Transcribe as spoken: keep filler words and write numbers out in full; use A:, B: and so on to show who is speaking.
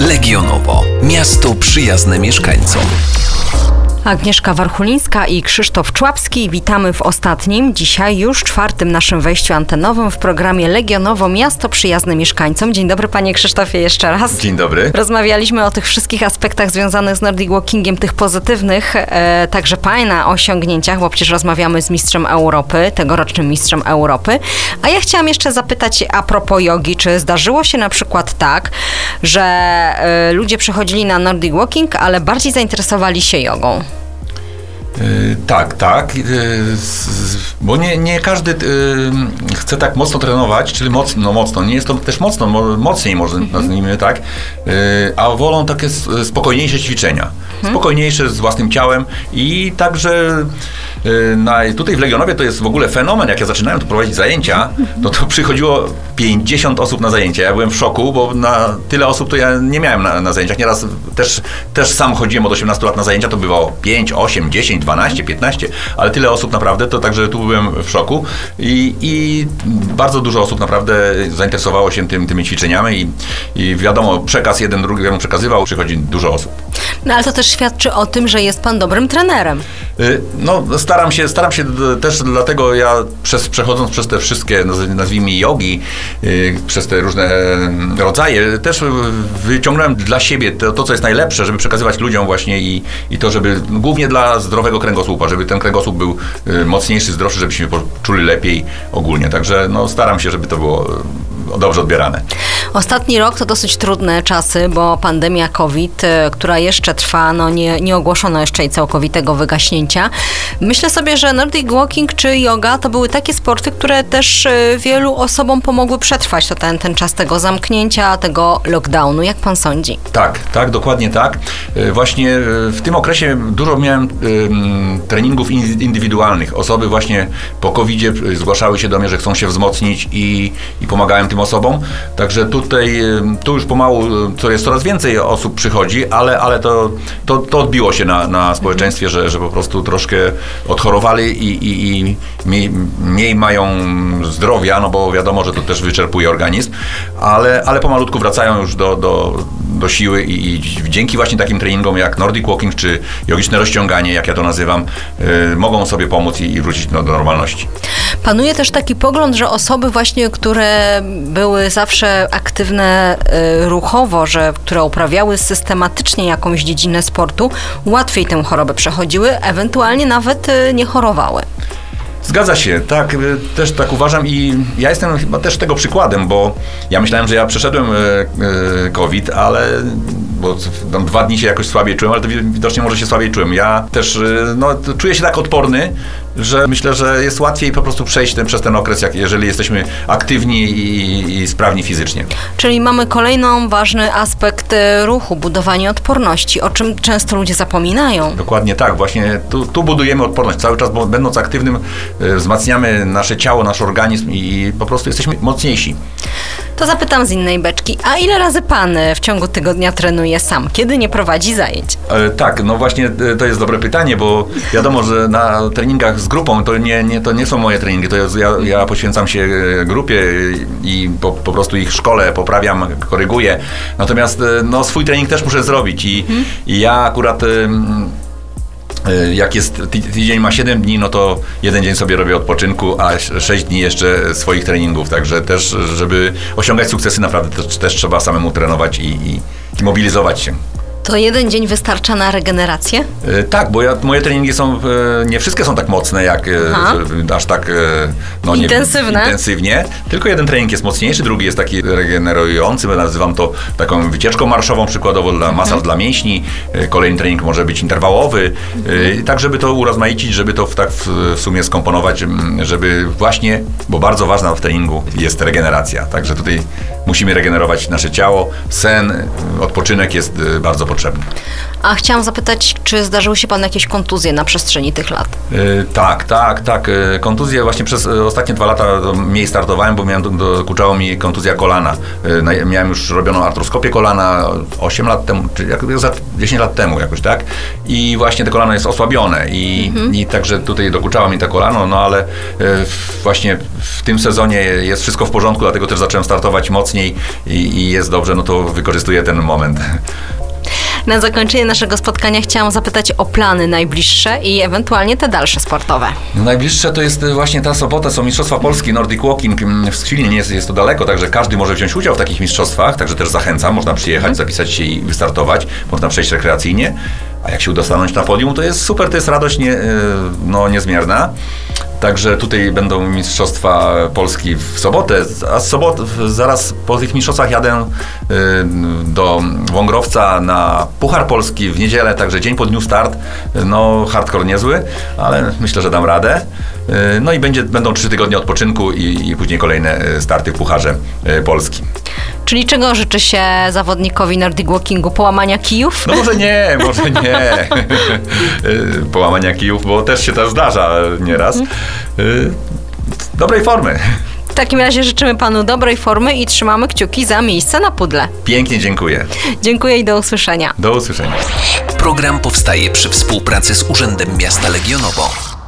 A: Legionowo. Miasto przyjazne mieszkańcom.
B: Agnieszka Warchulińska i Krzysztof Człapski. Witamy w ostatnim, dzisiaj już czwartym naszym wejściu antenowym w programie Legionowo. Miasto przyjazne mieszkańcom. Dzień dobry, panie Krzysztofie, jeszcze raz.
C: Dzień dobry.
B: Rozmawialiśmy o tych wszystkich aspektach związanych z Nordic Walkingiem, tych pozytywnych, e, także pana osiągnięciach, bo przecież rozmawiamy z mistrzem Europy, tegorocznym mistrzem Europy. A ja chciałam jeszcze zapytać a propos jogi, czy zdarzyło się na przykład tak, że e, ludzie przychodzili na Nordic Walking, ale bardziej zainteresowali się jogą?
C: Yy, tak, tak, yy, z, bo nie, nie każdy yy, chce tak mocno trenować, czyli mocno, no mocno, nie jest to też mocno, mo, mocniej może mm-hmm. nazwijmy tak, yy, a wolą takie spokojniejsze ćwiczenia, mm-hmm. spokojniejsze z własnym ciałem i także yy, na, tutaj w Legionowie to jest w ogóle fenomen, jak ja zaczynałem tu prowadzić zajęcia, to to przychodziło pięćdziesiąt osób na zajęcia, ja byłem w szoku, bo na tyle osób to ja nie miałem na, na zajęciach, nieraz też, też sam chodziłem od osiemnastu lat na zajęcia, to bywało pięć, osiem, dziesięć, dwanaście, piętnaście, ale tyle osób naprawdę, to także tu byłem w szoku i, i bardzo dużo osób naprawdę zainteresowało się tym, tymi ćwiczeniami i, i wiadomo, przekaz jeden drugiemu przekazywał, przychodzi dużo osób.
B: No ale to też świadczy o tym, że jest pan dobrym trenerem.
C: No staram się, staram się też dlatego ja przez, przechodząc przez te wszystkie, nazwijmy jogi, przez te różne rodzaje, też wyciągnąłem dla siebie to, to co jest najlepsze, żeby przekazywać ludziom właśnie i, i to, żeby głównie dla zdrowego kręgosłupa, żeby ten kręgosłup był mocniejszy, zdrowszy, żebyśmy poczuli lepiej ogólnie. Także no, staram się, żeby to było dobrze odbierane.
B: Ostatni rok to dosyć trudne czasy, bo pandemia COVID, która jeszcze trwa, no nie, nie ogłoszono jeszcze jej całkowitego wygaśnięcia. Myślę sobie, że Nordic Walking czy yoga to były takie sporty, które też wielu osobom pomogły przetrwać to ten, ten czas tego zamknięcia, tego lockdownu. Jak pan sądzi?
C: Tak, tak, dokładnie tak. Właśnie w tym okresie dużo miałem um, treningów indywidualnych. Osoby właśnie po kowidzie zgłaszały się do mnie, że chcą się wzmocnić i, i pomagałem tym osobom. Także tutaj, tu już pomału, to jest coraz więcej osób przychodzi, ale, ale to, to, to odbiło się na, na społeczeństwie, że, że po prostu troszkę odchorowali i, i, i mniej, mniej mają zdrowia, no bo wiadomo, że to też wyczerpuje organizm, ale, ale pomalutku wracają już do, do, do siły i, i dzięki właśnie takim treningom jak Nordic Walking czy jogiczne rozciąganie, jak ja to nazywam, y, mogą sobie pomóc i, i wrócić do, do normalności.
B: Panuje też taki pogląd, że osoby właśnie, które były zawsze aktywne y, ruchowo, że które uprawiały systematycznie jakąś dziedzinę sportu, łatwiej tę chorobę przechodziły, ewentualnie nawet y, nie chorowały.
C: Zgadza się, tak, też tak uważam i ja jestem chyba też tego przykładem, bo ja myślałem, że ja przeszedłem COVID, ale bo tam dwa dni się jakoś słabiej czułem, ale to widocznie może się słabiej czułem. Ja też no, czuję się tak odporny, że myślę, że jest łatwiej po prostu przejść ten, przez ten okres, jak jeżeli jesteśmy aktywni i, i sprawni fizycznie.
B: Czyli mamy kolejną ważny aspekt ruchu, budowanie odporności, o czym często ludzie zapominają.
C: Dokładnie tak, właśnie tu, tu budujemy odporność. Cały czas będąc aktywnym wzmacniamy nasze ciało, nasz organizm i po prostu jesteśmy mocniejsi.
B: To zapytam z innej beczki, a ile razy pan w ciągu tygodnia trenuje sam, kiedy nie prowadzi zajęć?
C: E, tak, no właśnie to jest dobre pytanie, bo wiadomo, że na treningach z grupą to nie, nie, to nie są moje treningi, to jest, ja, ja poświęcam się grupie i po, po prostu ich szkole, poprawiam, koryguję, natomiast no, swój trening też muszę zrobić i, hmm. i ja akurat jak jest tydzień ma siedem dni, no to jeden dzień sobie robię odpoczynku, a sześć dni jeszcze swoich treningów, także też, żeby osiągać sukcesy, naprawdę też, też trzeba samemu trenować i, i, i mobilizować się.
B: To jeden dzień wystarcza na regenerację?
C: E, tak, bo ja, moje treningi są, e, nie wszystkie są tak mocne, jak e, aż tak e, no,
B: intensywne.
C: Nie, intensywnie, tylko jeden trening jest mocniejszy, drugi jest taki regenerujący, bo nazywam to taką wycieczką marszową, przykładowo dla masaż mhm. dla mięśni, e, kolejny trening może być interwałowy, mhm. e, tak żeby to urozmaicić, żeby to w, tak w, w sumie skomponować, żeby właśnie, bo bardzo ważna w treningu jest regeneracja, także tutaj musimy regenerować nasze ciało, sen, odpoczynek jest bardzo potrzebny.
B: A chciałam zapytać, czy zdarzyły się panu jakieś kontuzje na przestrzeni tych lat?
C: Yy, tak, tak, tak. Kontuzje właśnie przez ostatnie dwa lata mniej startowałem, bo miałem, dokuczało mi kontuzja kolana. Yy, miałem już robioną artroskopię kolana osiem lat temu, czy jak, dziesięć lat temu jakoś, tak? I właśnie to kolano jest osłabione i, mhm. i także tutaj dokuczało mi to kolano, no ale yy, właśnie w tym sezonie jest wszystko w porządku, dlatego też zacząłem startować mocniej mocniej i, i jest dobrze, no to wykorzystuję ten moment.
B: Na zakończenie naszego spotkania chciałam zapytać o plany najbliższe i ewentualnie te dalsze sportowe.
C: No najbliższe to jest właśnie ta sobota, są Mistrzostwa Polski Nordic Walking w Skwilnie, nie jest, jest to daleko, także każdy może wziąć udział w takich mistrzostwach, także też zachęcam, można przyjechać, mm. zapisać się i wystartować, można przejść rekreacyjnie, a jak się uda stanąć na podium, to jest super, to jest radość nie, no, niezmierna. Także tutaj będą Mistrzostwa Polski w sobotę, a z sobot, zaraz po tych mistrzostwach jadę do Wągrowca na Puchar Polski w niedzielę, także dzień po dniu start, no hardcore niezły, ale myślę, że dam radę. No i będzie, będą trzy tygodnie odpoczynku i, i później kolejne starty w Pucharze Polskim.
B: Czyli czego życzy się zawodnikowi Nordic Walkingu? Połamania kijów?
C: No może nie, może nie. Połamania kijów, bo też się to zdarza nieraz. Dobrej formy.
B: W takim razie życzymy panu dobrej formy i trzymamy kciuki za miejsce na pudle.
C: Pięknie dziękuję.
B: Dziękuję i do usłyszenia.
C: Do usłyszenia.
A: Program powstaje przy współpracy z Urzędem Miasta Legionowo.